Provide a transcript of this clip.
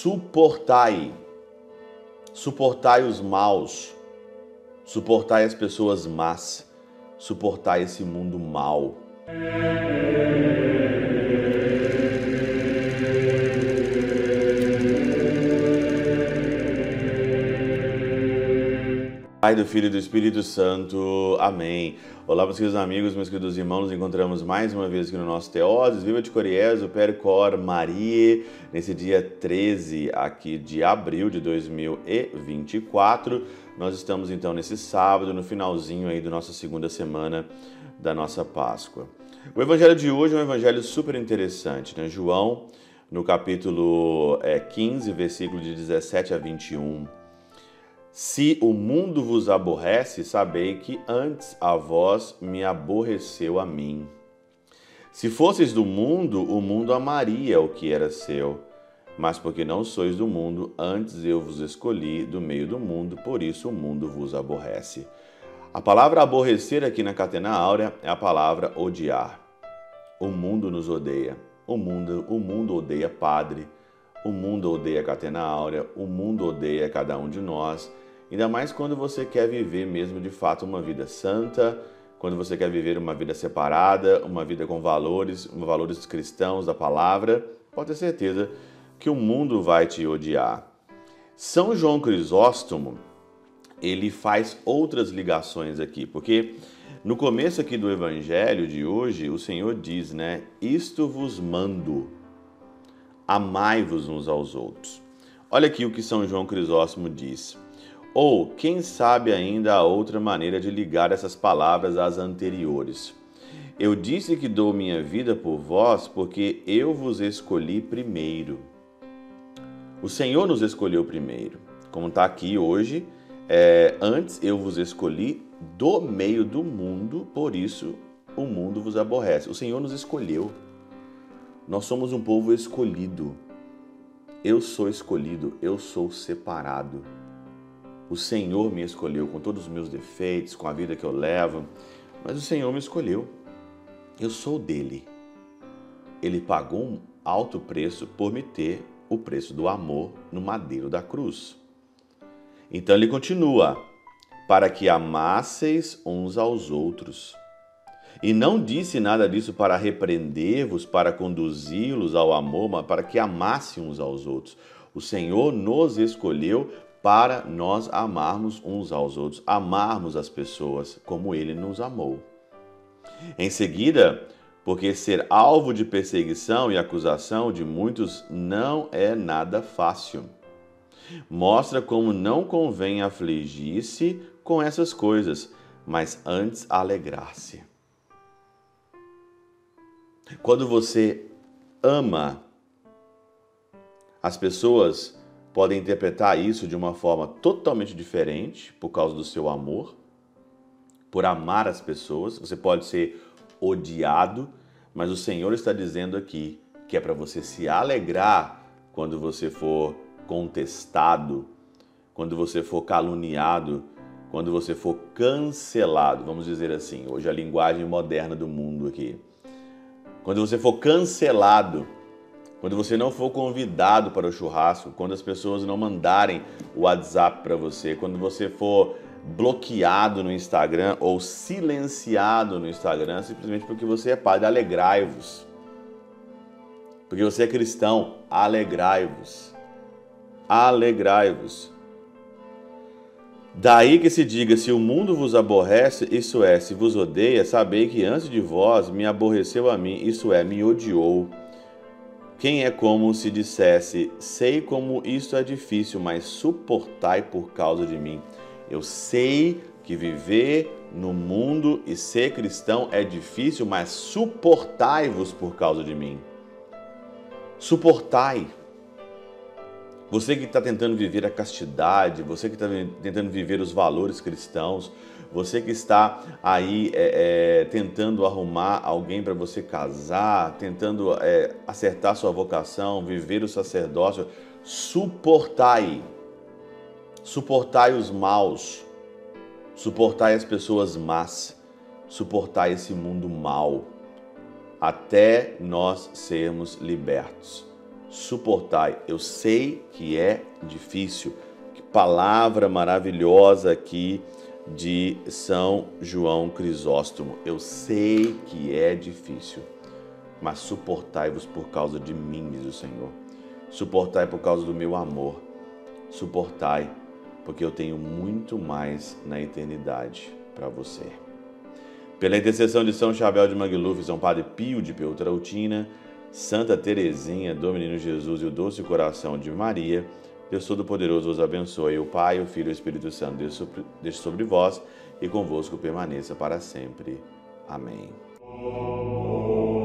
suportai. Suportai os maus. Suportai as pessoas más. Suportai esse mundo mau. Pai, do Filho e do Espírito Santo. Amém. Olá, meus queridos amigos, meus queridos irmãos. Nos encontramos mais uma vez aqui no nosso Teoses. Viva de Coriés, o Percor Maria, nesse dia 13 aqui de abril de 2024. Nós estamos então nesse sábado, no finalzinho aí da nossa segunda semana da nossa Páscoa. O evangelho de hoje é um evangelho super interessante, né? João, no capítulo 15, versículo de 17 a 21. Se o mundo vos aborrece, sabei que antes a vós me aborreceu a mim. Se fosseis do mundo, o mundo amaria o que era seu. Mas porque não sois do mundo, antes eu vos escolhi do meio do mundo, por isso o mundo vos aborrece. A palavra aborrecer aqui na Catena Áurea é a palavra odiar. O mundo nos odeia. O mundo odeia padre. O mundo odeia a Catena Áurea. O mundo odeia cada um de nós. Ainda mais quando você quer viver mesmo de fato uma vida santa, quando você quer viver uma vida separada, uma vida com valores cristãos da palavra, pode ter certeza que o mundo vai te odiar. São João Crisóstomo, ele faz outras ligações aqui, porque no começo aqui do evangelho de hoje, o Senhor diz, né? Isto vos mando, amai-vos uns aos outros. Olha aqui o que São João Crisóstomo diz. Ou, quem sabe ainda a outra maneira de ligar essas palavras às anteriores. Eu disse que dou minha vida por vós porque eu vos escolhi primeiro. O Senhor nos escolheu primeiro. Como está aqui hoje, antes eu vos escolhi do meio do mundo, por isso o mundo vos aborrece. O Senhor nos escolheu. Nós somos um povo escolhido. Eu sou escolhido, eu sou separado. O Senhor me escolheu com todos os meus defeitos, com a vida que eu levo, mas o Senhor me escolheu. Eu sou dele. Ele pagou um alto preço por me ter o preço do amor no madeiro da cruz. Então ele continua, para que amasseis uns aos outros. E não disse nada disso para repreender-vos, para conduzi-los ao amor, mas para que amassem uns aos outros. O Senhor nos escolheu para nós amarmos uns aos outros, amarmos as pessoas como Ele nos amou. Em seguida, porque ser alvo de perseguição e acusação de muitos não é nada fácil. Mostra como não convém afligir-se com essas coisas, mas antes alegrar-se. Quando você ama, as pessoas podem interpretar isso de uma forma totalmente diferente por causa do seu amor, por amar as pessoas. Você pode ser odiado, mas o Senhor está dizendo aqui que é para você se alegrar quando você for contestado, quando você for caluniado, quando você for cancelado, vamos dizer assim, hoje a linguagem moderna do mundo aqui. Quando você for cancelado, quando você não for convidado para o churrasco, quando as pessoas não mandarem o WhatsApp para você, quando você for bloqueado no Instagram ou silenciado no Instagram, simplesmente porque você é padre, alegrai-vos. Porque você é cristão, alegrai-vos. Alegrai-vos. Daí que se diga, se o mundo vos aborrece, isso é, se vos odeia, sabei que antes de vós me aborreceu a mim, isso é, me odiou. Quem é como se dissesse, sei como isto é difícil, mas suportai por causa de mim. Eu sei que viver no mundo e ser cristão é difícil, mas suportai-vos por causa de mim. Suportai. Você que está tentando viver a castidade, você que está tentando viver os valores cristãos, você que está aí tentando arrumar alguém para você casar, tentando acertar sua vocação, viver o sacerdócio, suportai. Suportai os maus, suportai as pessoas más, suportai esse mundo mau, até nós sermos libertos. suportai. Eu sei que é difícil. Que palavra maravilhosa aqui de São João Crisóstomo. Eu sei que é difícil, mas suportai-vos por causa de mim, diz o Senhor. Suportai por causa do meu amor. Suportai, porque eu tenho muito mais na eternidade para você. Pela intercessão de São Chabel de Mangluf, São Padre Pio de Peltrautina, Santa Teresinha, do Menino Jesus e o Doce Coração de Maria, Deus Todo-Poderoso os abençoe, o Pai, o Filho e o Espírito Santo deixe sobre vós e convosco permaneça para sempre. Amém.